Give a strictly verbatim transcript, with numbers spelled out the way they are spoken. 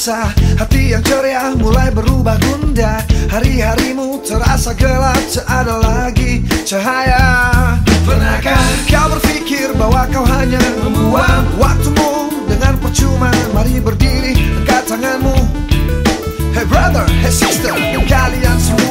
rasa hati yang ceria mulai berubah gundah. Hari-harimu terasa gelap, tak ada lagi cahaya. Pernahkah kau berpikir bahwa kau hanya membuang waktumu dengan percuma? Mari berdiri, angkat tanganmu. Hey brother, hey sister, dan kalian semua